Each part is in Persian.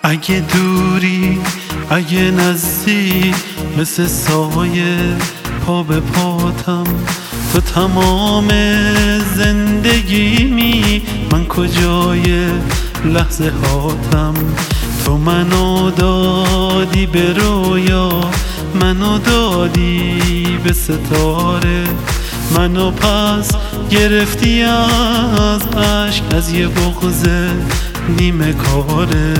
اگه دوری اگه نزدیک، مثل سایه پا به پاتم، تو تمام زندگیمی، من کجای لحظه هاتم. تو منو دادی به رویا، منو دادی به ستاره، منو پس گرفتی از عشق، از یه بغض نیمه کاره.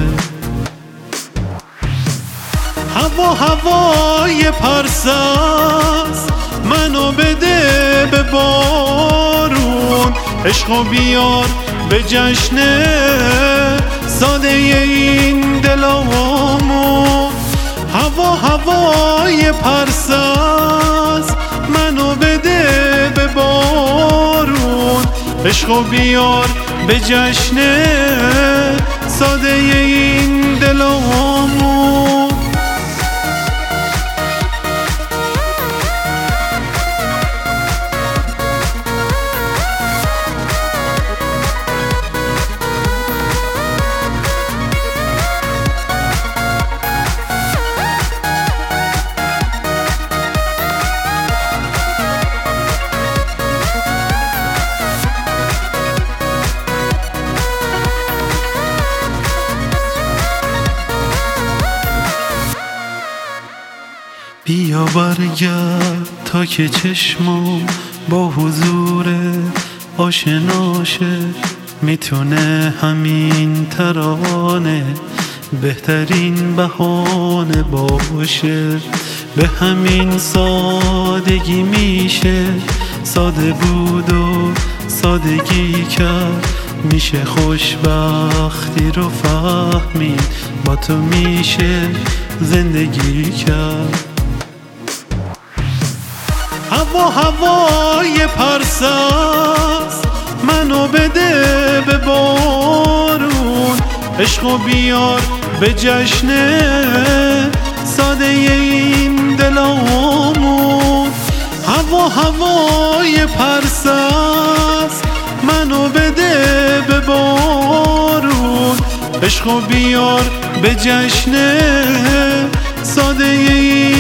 هوای پرساز منو بده به بارون، عشقو بیار به جشن ساده این دلامون. هوای پرساز منو بده به بارون، عشقو بیار به جشن ساده این دلامون. بیا برگرد تا که چشمم با حضور آشناشه، میتونه همین ترانه بهترین بهانه باشه. به همین سادگی میشه ساده بود و سادگی کرد، میشه خوشبختی رو فهمید، با تو میشه زندگی کرد. هوای پرساز منو بده به بارون، عشقو بیار به جشن ساده این دلامون. هوای پرساز منو بده به بارون، عشقو بیار به جشن ساده این